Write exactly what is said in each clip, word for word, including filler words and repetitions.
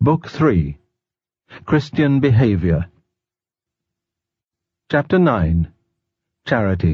Book three. Christian Behavior. Chapter nine. Charity.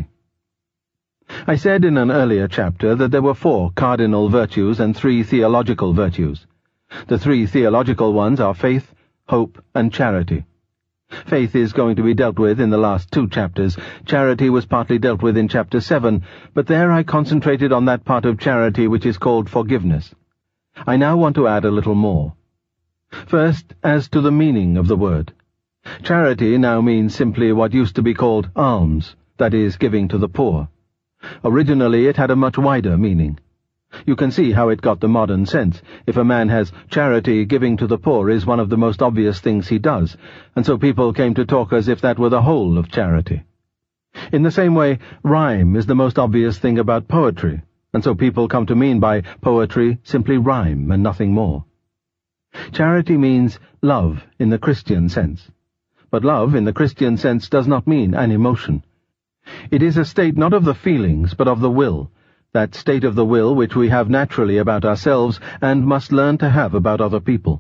I said in an earlier chapter that there were four cardinal virtues and three theological virtues. The three theological ones are faith, hope, and charity. Faith is going to be dealt with in the last two chapters. Charity was partly dealt with in chapter seven, but there I concentrated on that part of charity which is called forgiveness. I now want to add a little more. First, as to the meaning of the word. Charity now means simply what used to be called alms, that is, giving to the poor. Originally it had a much wider meaning. You can see how it got the modern sense. If a man has charity, giving to the poor is one of the most obvious things he does, and so people came to talk as if that were the whole of charity. In the same way, rhyme is the most obvious thing about poetry, and so people come to mean by poetry simply rhyme and nothing more. Charity means love in the Christian sense. But love in the Christian sense does not mean an emotion. It is a state not of the feelings, but of the will, that state of the will which we have naturally about ourselves and must learn to have about other people.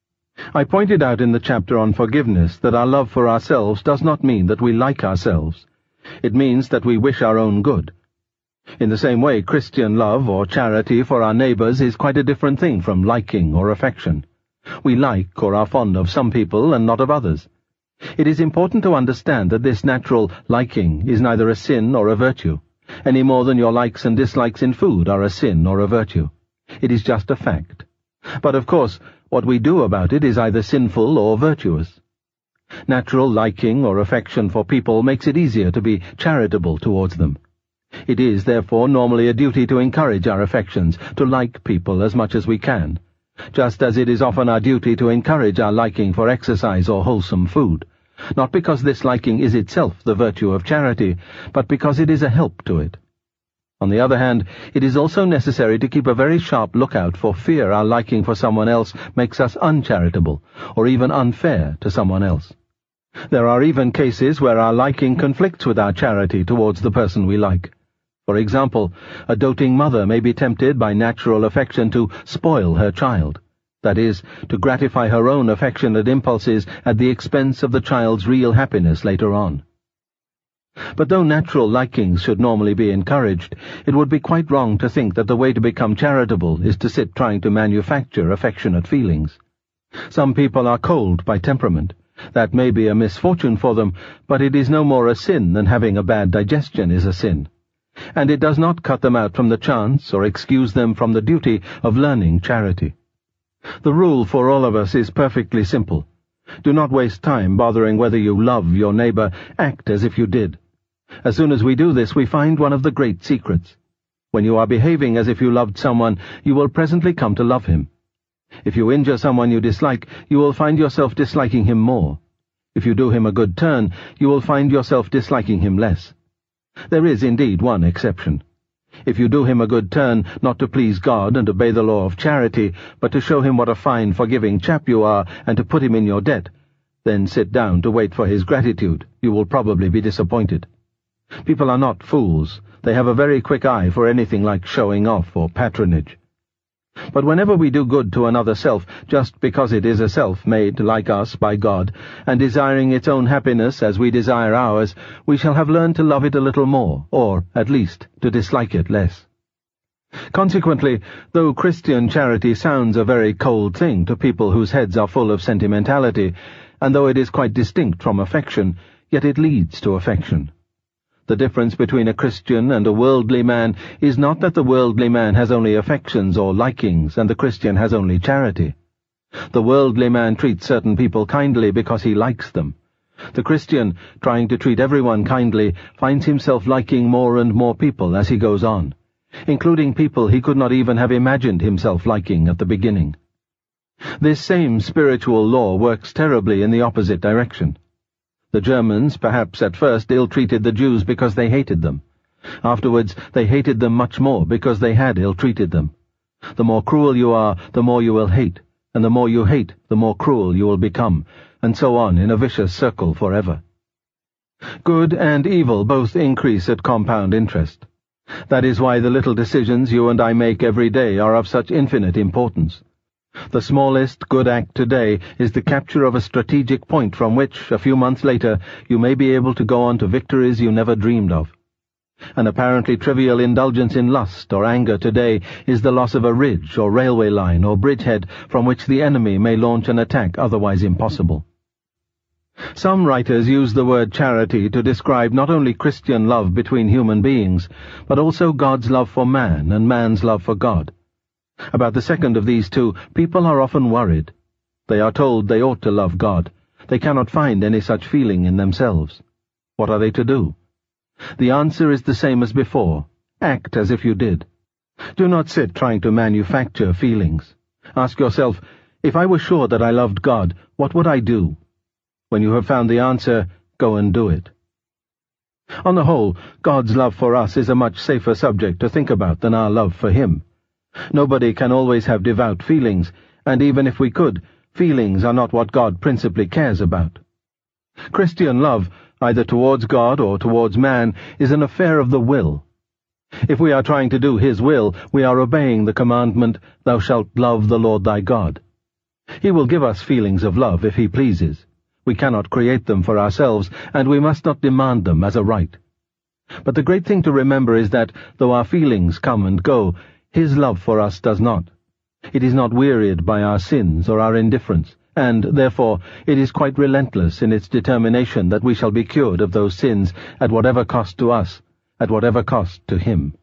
I pointed out in the chapter on forgiveness that our love for ourselves does not mean that we like ourselves. It means that we wish our own good. In the same way, Christian love or charity for our neighbors is quite a different thing from liking or affection. We like or are fond of some people and not of others. It is important to understand that this natural liking is neither a sin or a virtue, any more than your likes and dislikes in food are a sin or a virtue. It is just a fact. But of course, what we do about it is either sinful or virtuous. Natural liking or affection for people makes it easier to be charitable towards them. It is, therefore, normally a duty to encourage our affections, to like people as much as we can, just as it is often our duty to encourage our liking for exercise or wholesome food, not because this liking is itself the virtue of charity, but because it is a help to it. On the other hand, it is also necessary to keep a very sharp lookout for fear our liking for someone else makes us uncharitable, or even unfair to someone else. There are even cases where our liking conflicts with our charity towards the person we like. For example, a doting mother may be tempted by natural affection to spoil her child, that is, to gratify her own affectionate impulses at the expense of the child's real happiness later on. But though natural likings should normally be encouraged, it would be quite wrong to think that the way to become charitable is to sit trying to manufacture affectionate feelings. Some people are cold by temperament. That may be a misfortune for them, but it is no more a sin than having a bad digestion is a sin. And it does not cut them out from the chance or excuse them from the duty of learning charity. The rule for all of us is perfectly simple. Do not waste time bothering whether you love your neighbor. Act as if you did. As soon as we do this, we find one of the great secrets. When you are behaving as if you loved someone, you will presently come to love him. If you injure someone you dislike, you will find yourself disliking him more. If you do him a good turn, you will find yourself disliking him less. There is indeed one exception. If you do him a good turn, not to please God and obey the law of charity, but to show him what a fine, forgiving chap you are, and to put him in your debt, then sit down to wait for his gratitude. You will probably be disappointed. People are not fools. They have a very quick eye for anything like showing off or patronage. But whenever we do good to another self, just because it is a self made like us by God, and desiring its own happiness as we desire ours, we shall have learned to love it a little more, or, at least, to dislike it less. Consequently, though Christian charity sounds a very cold thing to people whose heads are full of sentimentality, and though it is quite distinct from affection, yet it leads to affection. The difference between a Christian and a worldly man is not that the worldly man has only affections or likings and the Christian has only charity. The worldly man treats certain people kindly because he likes them. The Christian, trying to treat everyone kindly, finds himself liking more and more people as he goes on, including people he could not even have imagined himself liking at the beginning. This same spiritual law works terribly in the opposite direction. The Germans, perhaps at first, ill-treated the Jews because they hated them. Afterwards, they hated them much more because they had ill-treated them. The more cruel you are, the more you will hate, and the more you hate, the more cruel you will become, and so on in a vicious circle forever. Good and evil both increase at compound interest. That is why the little decisions you and I make every day are of such infinite importance. The smallest good act today is the capture of a strategic point from which, a few months later, you may be able to go on to victories you never dreamed of. An apparently trivial indulgence in lust or anger today is the loss of a ridge or railway line or bridgehead from which the enemy may launch an attack otherwise impossible. Some writers use the word charity to describe not only Christian love between human beings, but also God's love for man and man's love for God. About the second of these two, people are often worried. They are told they ought to love God. They cannot find any such feeling in themselves. What are they to do? The answer is the same as before. Act as if you did. Do not sit trying to manufacture feelings. Ask yourself, if I were sure that I loved God, what would I do? When you have found the answer, go and do it. On the whole, God's love for us is a much safer subject to think about than our love for Him. Nobody can always have devout feelings, and even if we could, feelings are not what God principally cares about. Christian love, either towards God or towards man, is an affair of the will. If we are trying to do His will, we are obeying the commandment, "Thou shalt love the Lord thy God." He will give us feelings of love if He pleases. We cannot create them for ourselves, and we must not demand them as a right. But the great thing to remember is that, though our feelings come and go, His love for us does not. It is not wearied by our sins or our indifference, and, therefore, it is quite relentless in its determination that we shall be cured of those sins at whatever cost to us, at whatever cost to Him.